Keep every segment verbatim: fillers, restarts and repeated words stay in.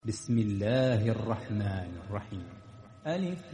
بسم الله الرحمن الرحيم. ألف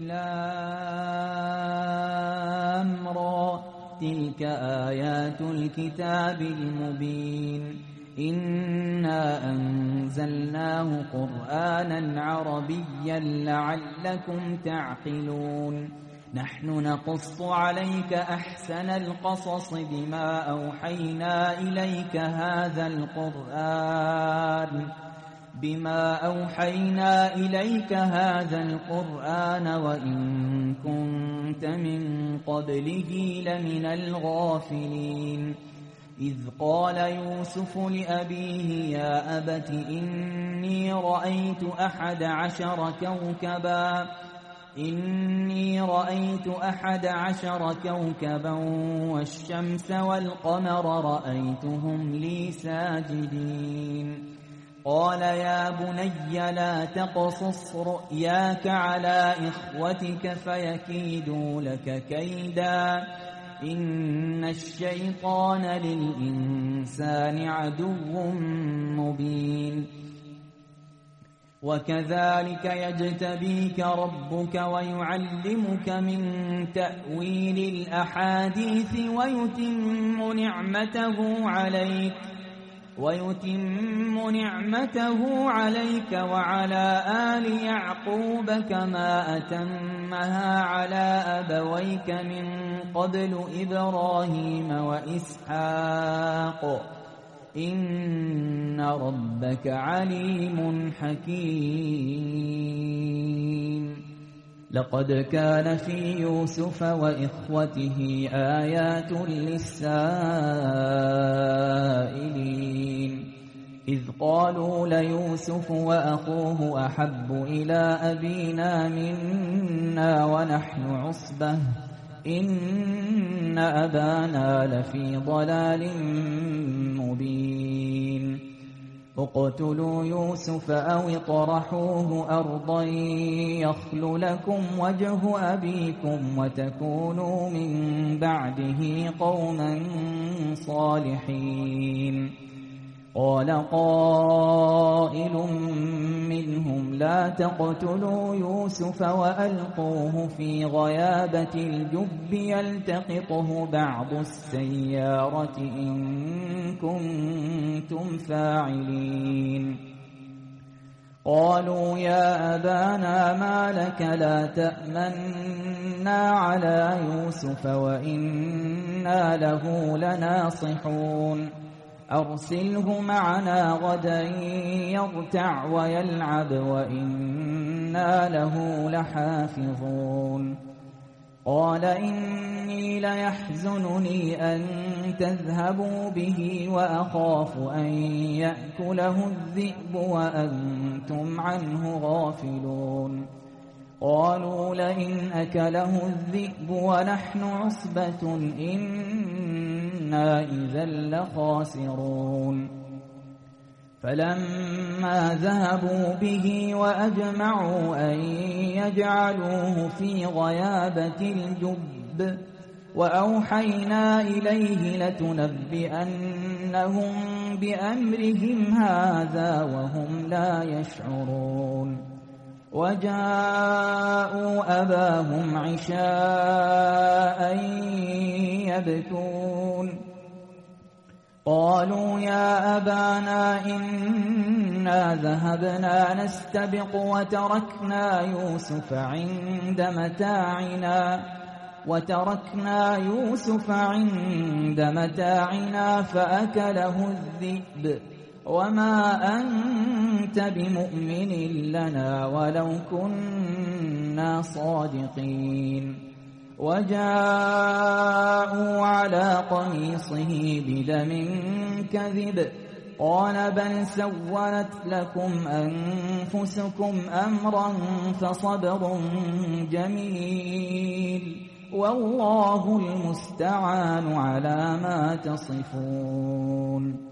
لام را، تلك آيات الكتاب المبين. إنا أنزلناه قرآنا عربيا لعلكم تعقلون. نحن نقص عليك أحسن القصص بما أوحينا إليك هذا القرآن بما أوحينا إليك هذا القرآن وإن كنت من قبله لمن الغافلين. إذ قال يوسف لأبيه يا أبت إني رأيت أحد عشر كوكبا إني رأيت أحد عشر كوكبا والشمس والقمر رأيتهم لي ساجدين. قال يا بني لا تقصص رؤياك على إخوتك فيكيدوا لك كيدا إن الشيطان للإنسان عدو مبين. وكذلك يجتبيك ربك ويعلمك من تأويل الأحاديث ويتم نعمته عليك ويتم نعمته عليك وعلى آل يعقوب كما أتمها على أبويك من قبل إبراهيم وإسحاق إن ربك عليم حكيم. لقد كان في يوسف وإخوته آيات للسائلين إذ قالوا ليوسف وأخوه أحب إلى أبينا منا ونحن عصبة إن أبانا لفي ضلال مبين. اقتلوا يوسف أو اطرحوه أرضا يخل لكم وجه أبيكم وتكونوا من بعده قوما صالحين. قال قائل منهم لا تقتلوا يوسف وألقوه في غيابة الجب يلتقطه بعض السيارة إن كنتم فاعلين. قالوا يا أبانا ما لك لا تأمنا على يوسف وإنا له لناصحون. أرسله معنا غدا يرتع ويلعب وإنا له لحافظون. قال إني ليحزنني أن تذهبوا به وأخاف أن يأكله الذئب وأنتم عنه غافلون. قالوا لئن أكله الذئب ونحن عصبة إنا إذا لخاسرون. فلما ذهبوا به وأجمعوا أن يجعلوه في غيابة الجب وأوحينا إليه لتنبئنهم بأمرهم هذا وهم لا يشعرون. وجاءوا أباهم عشاء يبكون. قالوا يا أبانا إنا ذهبنا نستبق وتركنا يوسف عند متاعنا وتركنا يوسف عند متاعنا فأكله الذئب وما أنت بمؤمن لنا ولو كنا صادقين. وجاءوا على قميصه بدم كذب قال بل سولت لكم أنفسكم أمرا فصبر جميل والله المستعان على ما تصفون.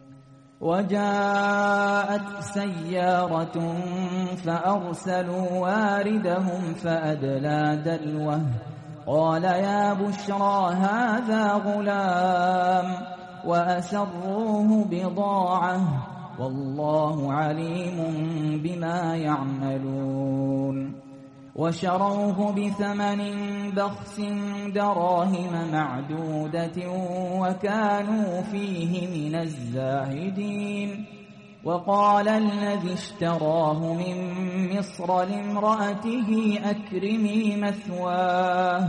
وجاءت سيارة فأرسلوا واردهم فأدلى دلوه قال يا بشرى هذا غلام وأسروه بضاعة والله عليم بما يعملون. وشروه بثمن بخس دراهم معدودة وكانوا فيه من الزاهدين. وقال الذي اشتراه من مصر لامرأته أكرمي مثواه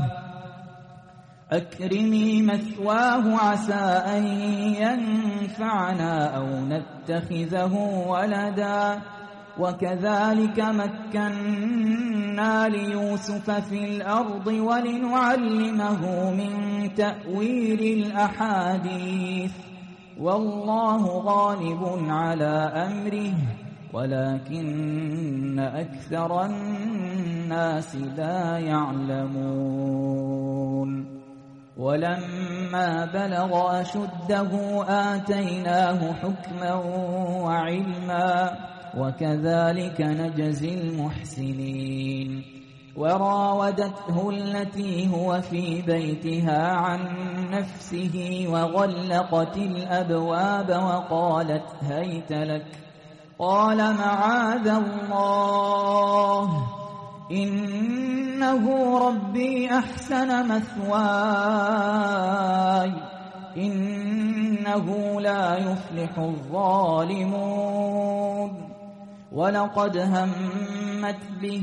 أكرمي مثواه عسى أن ينفعنا أو نتخذه ولدا. وكذلك مكنا ليوسف في الأرض ولنعلمه من تأويل الأحاديث والله غالب على أمره ولكن أكثر الناس لا يعلمون. ولما بلغ أشده آتيناه حكما وعلما وكذلك نجزي المحسنين. وراودته التي هو في بيتها عن نفسه وغلقت الأبواب وقالت هيت لك. قال معاذ الله إنه ربي أحسن مثواي إنه لا يفلح الظالمون. ولقد همت به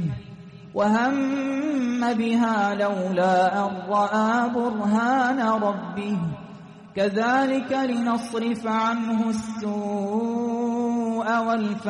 وهم بها لولا أن رأى برهان ربه كذلك لنصرف عنه السوء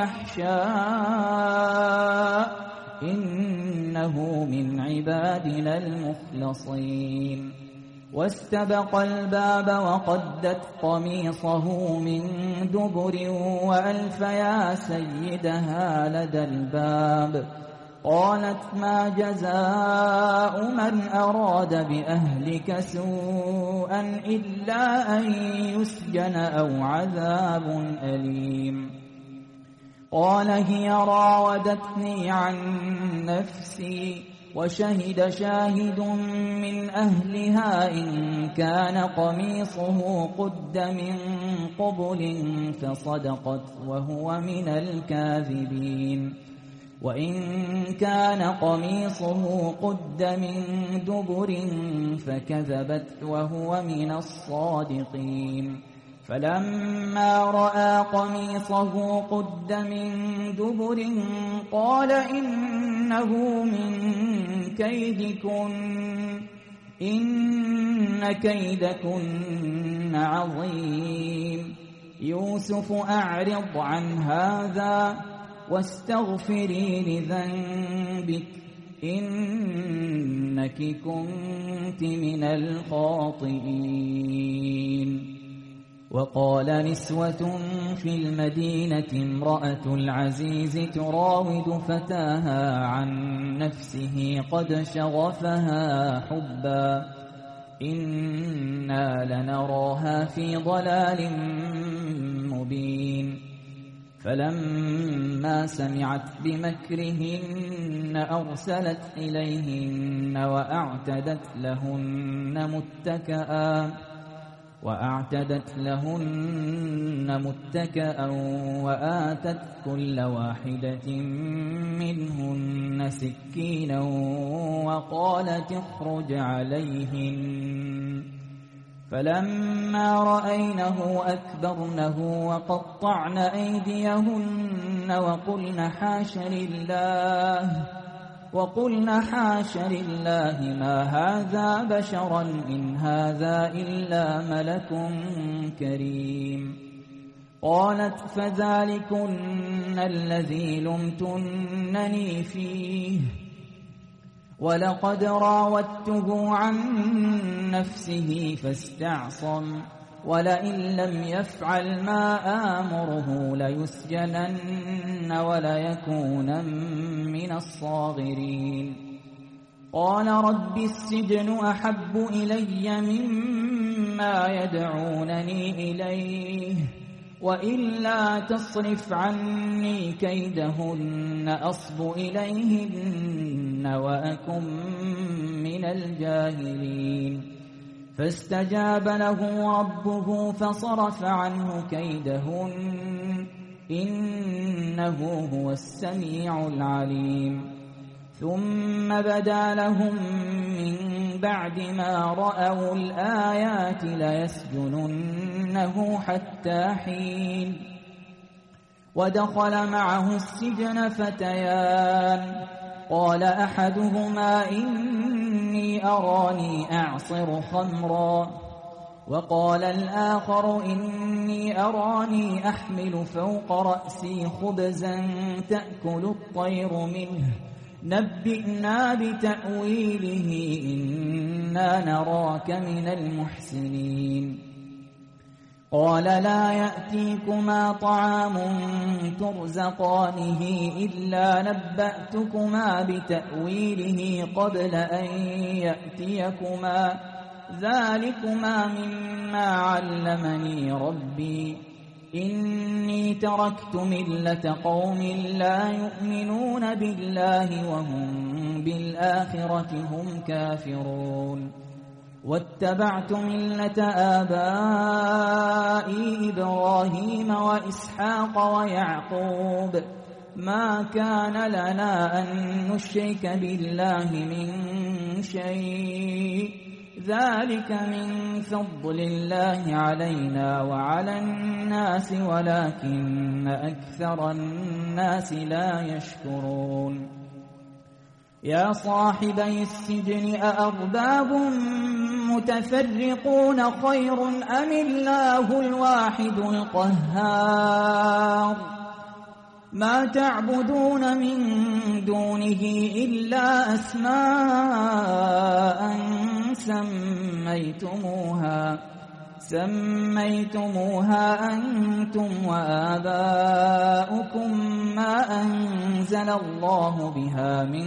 والفحشاء إنه من عبادنا المخلصين. واستبق الباب وقدت قميصه من دبر وألف يا سيدها لدى الباب. قالت ما جزاء من أراد بأهلك سوءا إلا أن يسجن أو عذاب أليم. قال هي راودتني عن نفسي وشهد شاهد من أهلها إن كان قميصه قد من قبل فصدقت وهو من الكاذبين. وإن كان قميصه قد من دبر فكذبت وهو من الصادقين. فلما رأى قميصه قد من دبر قال إنه من كيدكن إن كيدكن عظيم. يوسف أعرض عن هذا واستغفري لذنبك إنك كنت من الخاطئين. وقال نسوة في المدينة امرأة العزيز تراود فتاها عن نفسه قد شغفها حبا إنا لنراها في ضلال مبين. فلما سمعت بمكرهن أرسلت إليهن وأعتدت لهن متكئا وأعتدت لهن متكئا وآتت كل واحدة منهن سكينا وقالت اخرج عليهن. فلما رأينه أكبرنه وقطعن أيديهن وقلن حاش لله وقلن حاش لله ما هذا بشرا إن هذا إلا ملك كريم. قالت فذلكن الذي لمتنني فيه ولقد راودته عن نفسه فاستعصم ولئن لم يفعل ما آمره ليسجنن وليكونن من الصاغرين. قال رب السجن أحب إلي مما يدعونني إليه وإلا تصرف عني كيدهن أصب إليهن وأكن من الجاهلين. فاستجاب له ربه فصرف عنه كيدهن إنه هو السميع العليم ثم بدا لهم من بعد ما رأوا الآيات ليسجننه حتى حين ودخل معه السجن فتيان قال أحدهما إني أراني أعصر خمرا وقال الآخر إني أراني أحمل فوق رأسي خبزا تأكل الطير منه نبئنا بتأويله إنا نراك من المحسنين قال لا يأتيكما طعام ترزقانه إلا نبأتكما بتأويله قبل أن يأتيكما ذلكما مما علمني ربي إني تركت ملة قوم لا يؤمنون بالله وهم بالآخرة هم كافرون واتبعت ملة آبائي إبراهيم وإسحاق ويعقوب ما كان لنا أن نشرك بالله من شيء ذلك من فضل الله علينا وعلى الناس ولكن أكثر الناس لا يشكرون يا صاحبي السجن أأرباب متفرقون خير أم الله الواحد القهار ما تعبدون من دونه إلا أسماء سميتموها سميتموها أنتم وآباؤكم ما أنزل الله بها من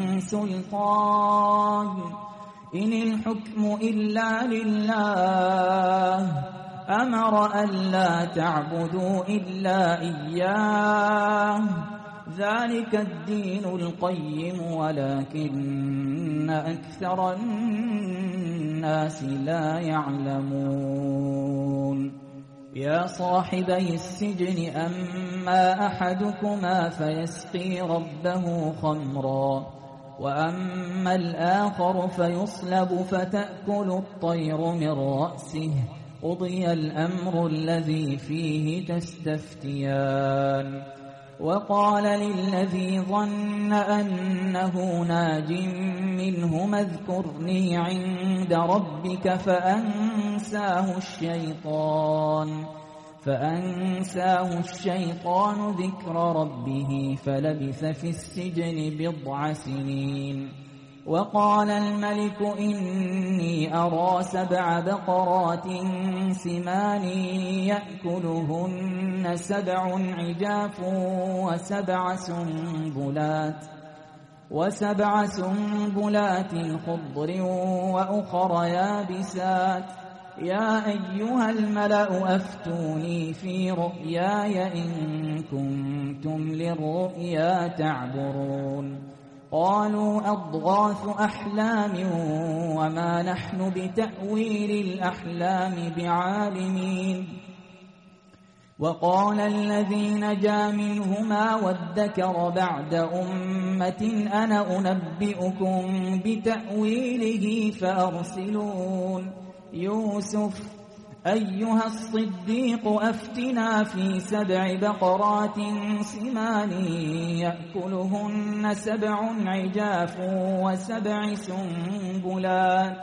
سلطان إن الحكم إلا لله أمر ألا تعبدوا إلا إياه ذلك الدين القيم ولكن أكثر الناس لا يعلمون يا صاحبي السجن أما أحدكما فيسقي ربه خمرا وأما الآخر فيصلب فتأكل الطير من رأسه قضي الأمر الذي فيه تستفتيان وقال للذي ظن أنه ناج منهما اذكرني عند ربك فأنساه الشيطان فأنساه الشيطان ذكر ربه فلبث في السجن بضع سنين وقال الملك إني أرى سبع بقرات سمان يأكلهن سبع عجاف وسبع سنبلات وسبع سنبلات خضر وأخر يابسات يا أيها الملأ أفتوني في رؤياي إن كنتم للرؤيا تعبرون قالوا أضغاث أحلام وما نحن بتأويل الأحلام بعالمين وقال الذي نجا منهما وادكر بعد أمة أنا أنبئكم بتأويله فأرسلون يوسف أيها الصديق أفتنا في سبع بقرات سمان يأكلهن سبع عجاف وسبع سنبلات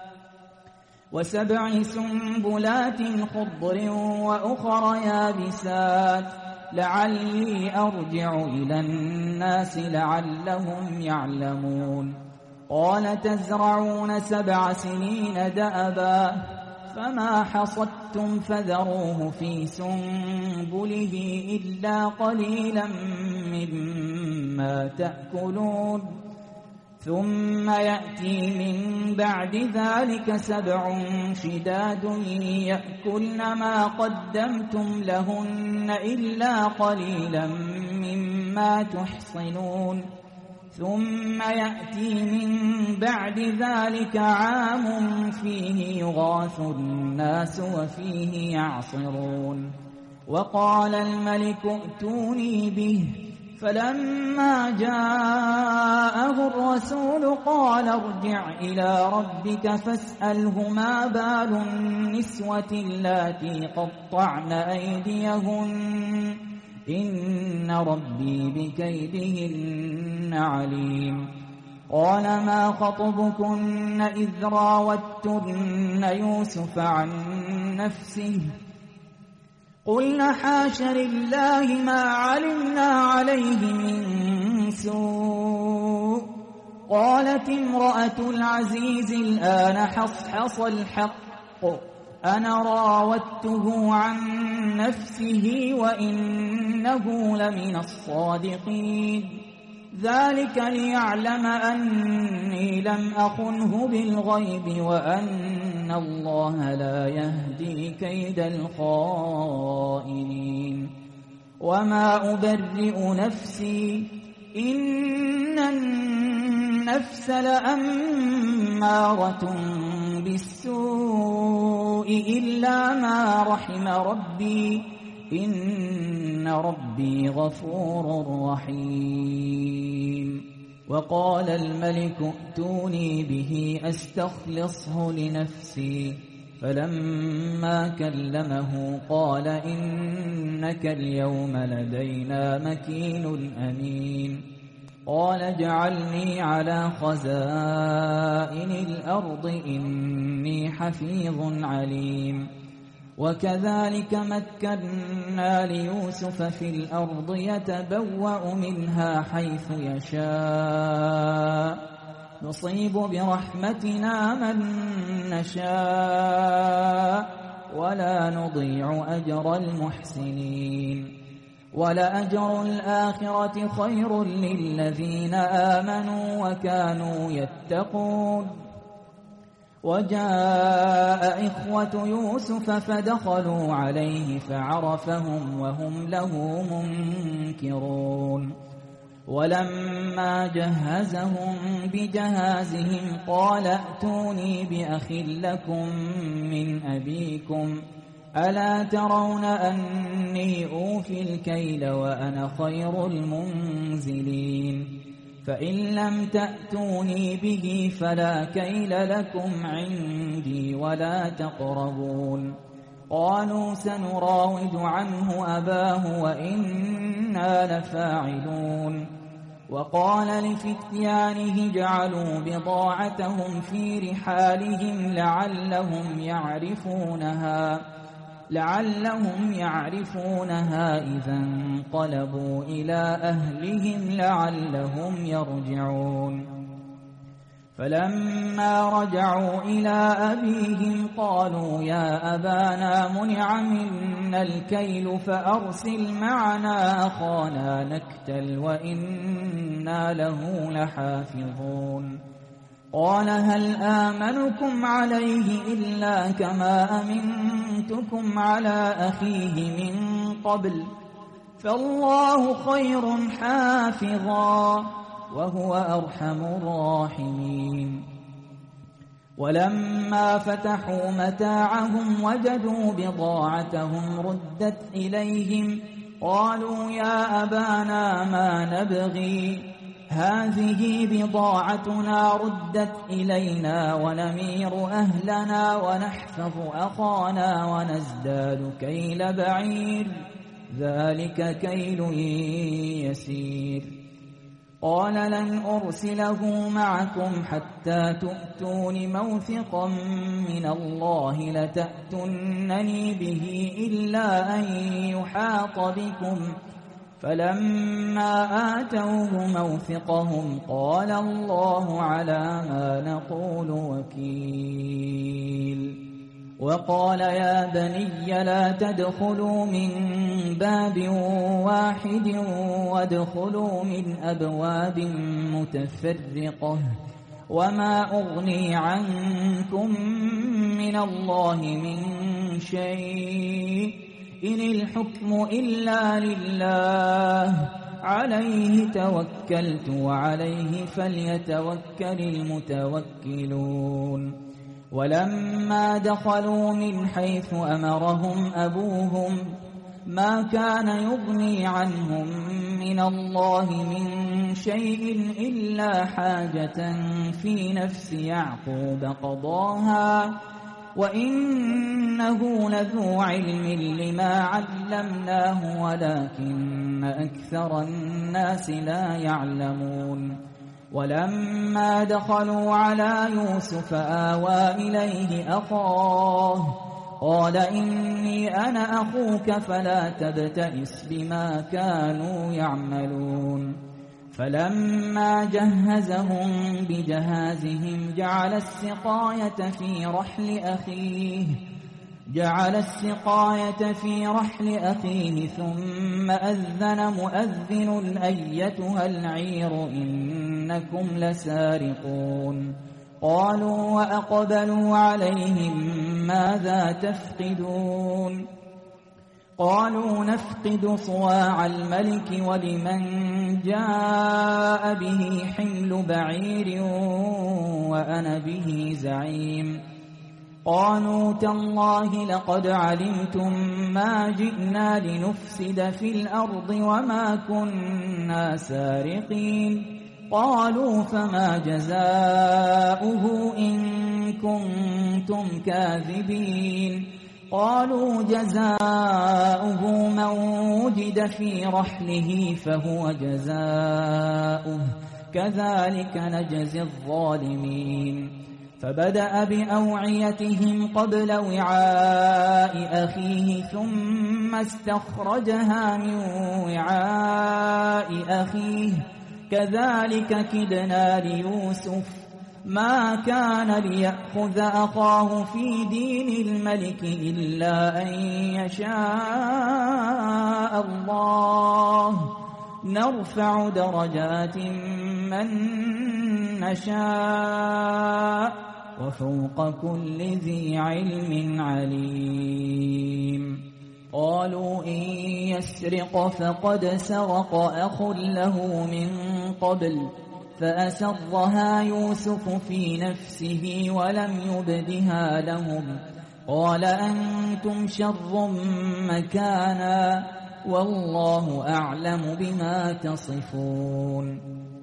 وسبع سنبلات خضر وأخر يابسات لعلي أرجع إلى الناس لعلهم يعلمون قال تزرعون سبع سنين دأبا فما حصدتم فذروه في سنبله إلا قليلا مما تأكلون ثم يأتي من بعد ذلك سبع شداد يأكلن ما قدمتم لهن إلا قليلا مما تحصنون ثم يأتي من بعد ذلك عام فيه يغاث الناس وفيه يعصرون وقال الملك ائتوني به فلما جاءه الرسول قال ارجع إلى ربك فاسأله ما بال النسوة اللاتي قطعن أيديهن إن ربي بكيدهن عليم. قال ما خطبكن إذ راوتن يوسف عن نفسه قلنا حاش لله ما علمنا عليه من سوء. قالت امرأة العزيز الآن حصحص الحق أنا راودته عن نفسه وإنه لمن الصادقين. ذلك ليعلم أني لم أخنه بالغيب وأن الله لا يهدي كيد الخائنين. وما أبرئ نفسي إن النفس لأمارة بالسوء إلا ما رحم ربي إن ربي غفور رحيم. وقال الملك ائتوني به أستخلصه لنفسي فلما كلمه قال إنك اليوم لدينا مكين أمين. قال اجعلني على خزائن الأرض إني حفيظ عليم. وكذلك مكنا ليوسف في الأرض يتبوأ منها حيث يشاء نصيب برحمتنا من نشاء ولا نضيع أجر المحسنين. ولأجر الآخرة خير للذين آمنوا وكانوا يتقون. وجاء إخوة يوسف فدخلوا عليه فعرفهم وهم له منكرون. ولما جهزهم بجهازهم قال ائتوني بأخ لكم من أبيكم ألا ترون أني أوفي الكيل وأنا خير المنزلين. فإن لم تأتوني به فلا كيل لكم عندي ولا تقربون. قالوا سنراود عنه أباه وإنا لفاعلون. وقال لفتيانه جعلوا بضاعتهم في رحالهم لعلهم يعرفونها لعلهم يعرفونها إذا انقلبوا إلى أهلهم لعلهم يرجعون. فلما رجعوا إلى أبيهم قالوا يا أبانا منع منا الكيل فأرسل معنا أخانا نكتل وإنا له لحافظون. قال هل آمنكم عليه إلا كما أمنتكم على أخيه من قبل فالله خير حافظا وهو أرحم الراحمين. ولما فتحوا متاعهم وجدوا بضاعتهم ردت إليهم قالوا يا أبانا ما نبغي هذه بضاعتنا ردت إلينا ونمير أهلنا ونحفظ أخانا ونزداد كيل بعير ذلك كيل يسير. قال لن أرسله معكم حتى تؤتون موثقا من الله لتأتونني به إلا أن يحاط بكم. فلما آتوه موثقهم قال الله على ما نقول وكيل. وقال يا بني لا تدخلوا من باب واحد وادخلوا من أبواب متفرقة وما أغني عنكم من الله من شيء إن الحكم إلا لله عليه توكلت وعليه فليتوكل المتوكلون. ولما دخلوا من حيث أمرهم أبوهم ما كان يغني عنهم من الله من شيء إلا حاجة في نفس يعقوب قضاها وإنه لذو علم لما علمناه ولكن أكثر الناس لا يعلمون ولما دخلوا على يوسف آوى إليه أخاه قال إني أنا أخوك فلا تبتئس بما كانوا يعملون فلما جهزهم بجهازهم جعل السقاية في رحل أخيه جعل السقاية في رحل أخيه ثم أذن مؤذن أيتها العير إنكم لسارقون قالوا وأقبلوا عليهم ماذا تفقدون قالوا نفقد صواع الملك ولمن جاء به حمل بعير وأنا به زعيم قالوا تالله لقد علمتم ما جئنا لنفسد في الأرض وما كنا سارقين قالوا فما جزاؤه إن كنتم كاذبين قالوا جزاؤه من وجد في رحله فهو جزاؤه كذلك نجزي الظالمين فبدأ بأوعيتهم قبل وعاء أخيه ثم استخرجها من وعاء أخيه كذلك كدنا ليوسف ما كان ليأخذ أخاه في دين الملك إلا أن يشاء الله نرفع درجات من نشاء وفوق كل ذي علم عليم قالوا إن يسرق فقد سرق أخ له من قبل فأسرها يوسف في نفسه ولم يبدها لهم قال أنتم شر مكانا والله أعلم بما تصفون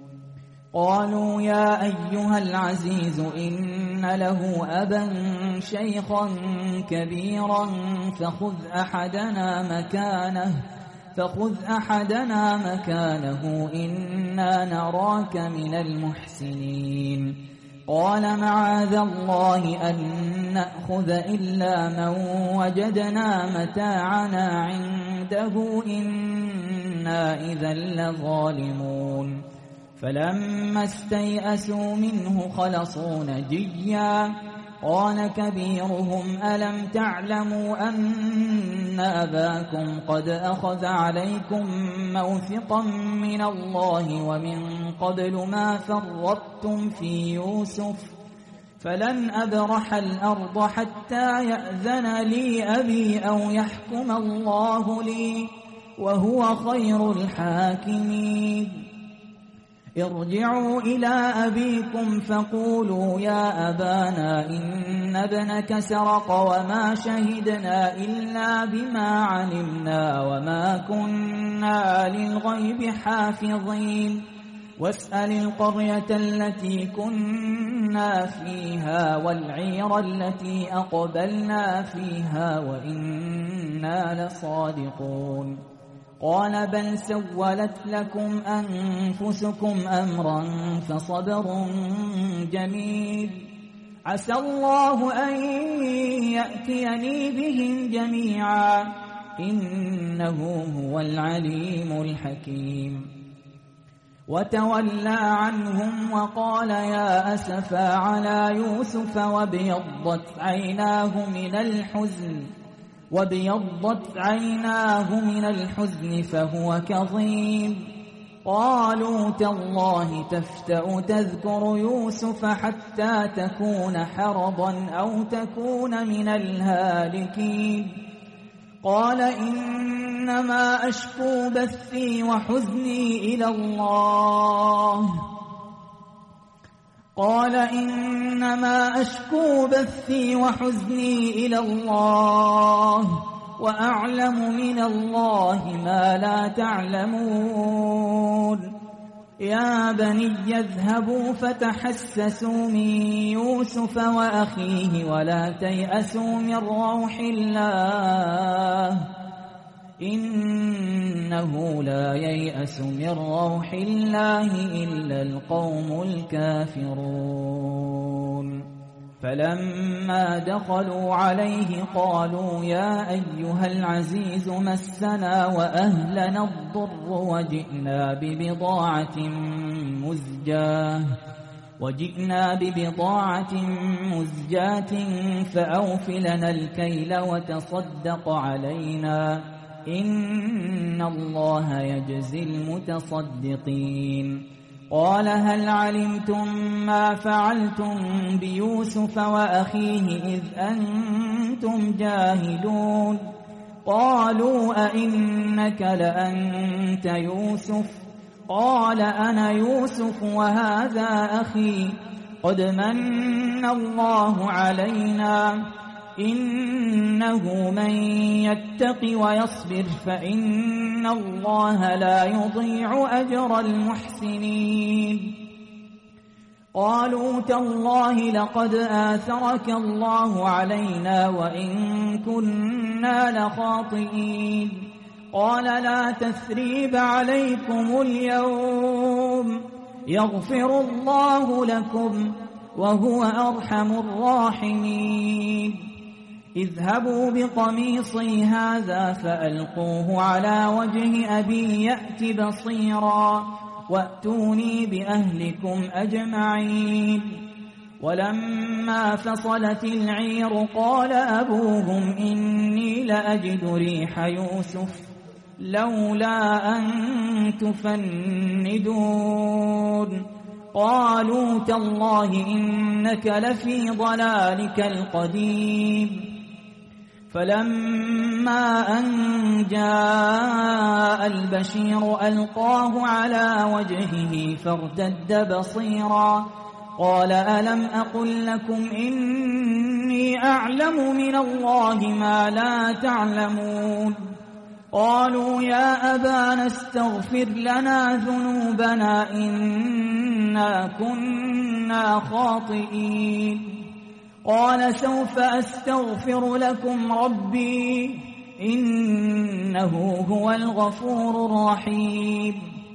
قالوا يا أيها العزيز إن له أبا شيخا كبيرا فخذ أحدنا مكانه فخذ أحدنا مكانه إنا نراك من المحسنين قال معاذ الله أن نأخذ إلا من وجدنا متاعنا عنده إنا إذا لظالمون فلما استيئسوا منه خلصوا نجيا قال كبيرهم ألم تعلموا أن أباكم قد أخذ عليكم موثقا من الله ومن قبل ما فرطتم في يوسف فلن أبرح الأرض حتى يأذن لي أبي أو يحكم الله لي وهو خير الحاكمين ارجعوا إلى أبيكم فقولوا يا أبانا إن ابنك سرق وما شهدنا إلا بما علمنا وما كنا للغيب حافظين واسأل القرية التي كنا فيها والعير التي أقبلنا فيها وإنا لصادقون قال بل سولت لكم أنفسكم أمرا فصبر جميل عسى الله أن يأتيني بهم جميعا إنه هو العليم الحكيم وتولى عنهم وقال يا أسفا على يوسف وابيضت عيناه من الحزن وابيضت عيناه من الحزن فهو كظيم قالوا تالله تفتأ تذكر يوسف حتى تكون حرضا أو تكون من الهالكين قال إنما أشكو بثي وحزني إلى الله قال إنما أشكو بثي وحزني إلى الله وأعلم من الله ما لا تعلمون يا بني اذهبوا فتحسسوا من يوسف وأخيه ولا تيأسوا من روح الله إنه لا ييأس من روح الله إلا القوم الكافرون فلما دخلوا عليه قالوا يا أيها العزيز مسنا وأهلنا الضر وجئنا ببضاعة مزجاة وجئنا ببضاعة مزجاة فأوف لنا الكيل وتصدق علينا إن الله يجزي المتصدقين قال هل علمتم ما فعلتم بيوسف وأخيه إذ أنتم جاهلون قالوا أئنك لأنت يوسف قال أنا يوسف وهذا أخي قد من الله علينا إنه من يتق ويصبر فإن الله لا يضيع أجر المحسنين قالوا تالله لقد آثرك الله علينا وإن كنا لخاطئين قال لا تثريب عليكم اليوم يغفر الله لكم وهو أرحم الراحمين اذهبوا بقميصي هذا فألقوه على وجه أبي يأت بصيرا وأتوني بأهلكم أجمعين ولما فصلت العير قال أبوهم إني لأجد ريح يوسف لولا أن تفندون قالوا تالله إنك لفي ضلالك القديم فلما أن جاء البشير ألقاه على وجهه فارتد بصيرا قال ألم أقل لكم إني أعلم من الله ما لا تعلمون قالوا يا أبانا استغفر لنا ذنوبنا إنا كنا خاطئين قال سوف أستغفر لكم ربي إنه هو الغفور الرحيم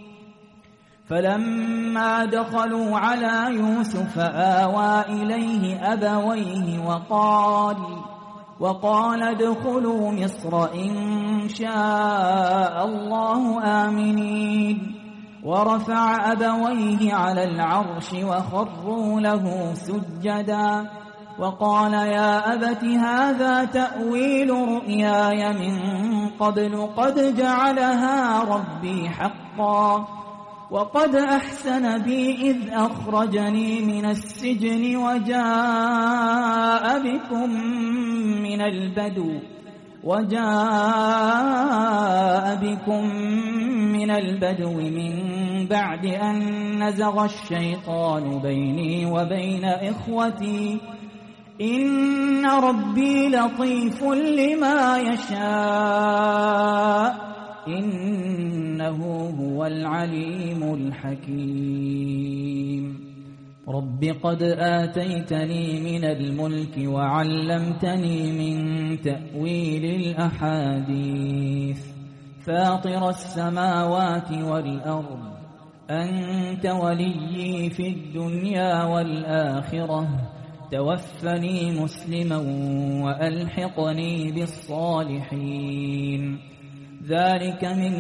فلما دخلوا على يوسف آوى إليه أبويه وقال وقال ادخلوا مصر إن شاء الله آمنين ورفع أبويه على العرش وخروا له سجدا وقال يا أبت هذا تأويل رؤياي من قبل قد جعلها ربي حقا وقد أحسن بي إذ أخرجني من السجن وجاء بكم من البدو وجاء بكم من البدو من بعد أن نزغ الشيطان بيني وبين إخوتي إن ربي لطيف لما يشاء إنه هو العليم الحكيم رب قد آتيتني من الملك وعلمتني من تأويل الأحاديث فاطر السماوات والأرض أنت وليي في الدنيا والآخرة توفني مسلما وألحقني بالصالحين ذلك من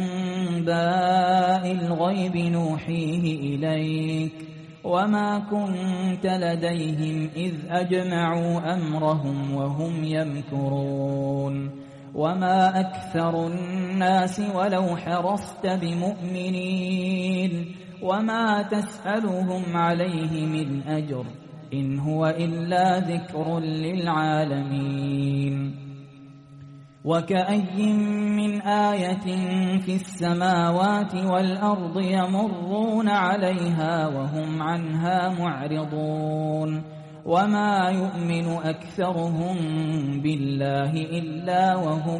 أنباء الغيب نوحيه إليك وما كنت لديهم إذ أجمعوا أمرهم وهم يمكرون وما أكثر الناس ولو حرصت بمؤمنين وما تسألهم عليه من أجر إن هو إلا ذكر للعالمين وكأي من آية في السماوات والأرض يمرون عليها وهم عنها معرضون وما يؤمن أكثرهم بالله إلا وهم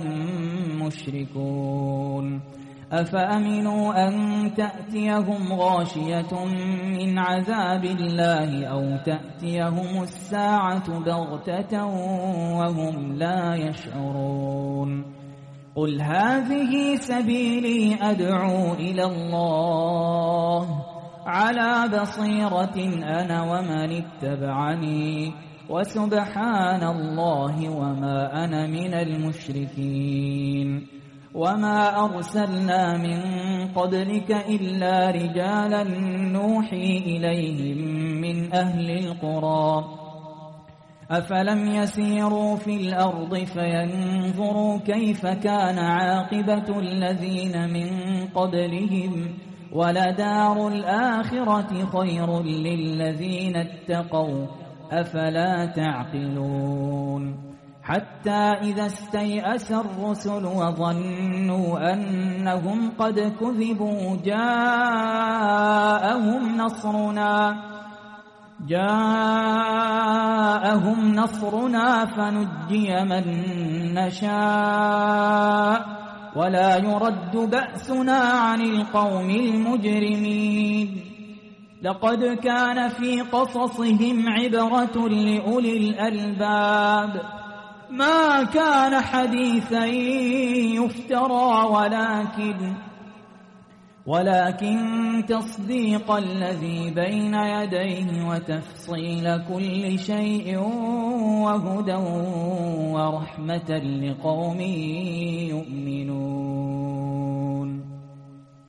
مشركون أفأمنوا أن تأتيهم غاشية من عذاب الله أو تأتيهم الساعة بغتة وهم لا يشعرون قل هذه سبيلي أدعو إلى الله على بصيرة أنا ومن اتبعني وسبحان الله وما أنا من المشركين وما أرسلنا من قبلك إلا رجالا نوحي إليهم من أهل القرى أفلم يسيروا في الأرض فينظروا كيف كان عاقبة الذين من قبلهم ولدار الآخرة خير للذين اتقوا أفلا تعقلون حتى إذا استيأس الرسل وظنوا أنهم قد كذبوا جاءهم نصرنا جاءهم نصرنا فنجي من نشاء ولا يرد بأسنا عن القوم المجرمين لقد كان في قصصهم عبرة لأولي الألباب ما كان حديثا يفترى ولكن ولكن تصديق الذي بين يديه وتفصيل كل شيء وهدى ورحمة لقوم يؤمنون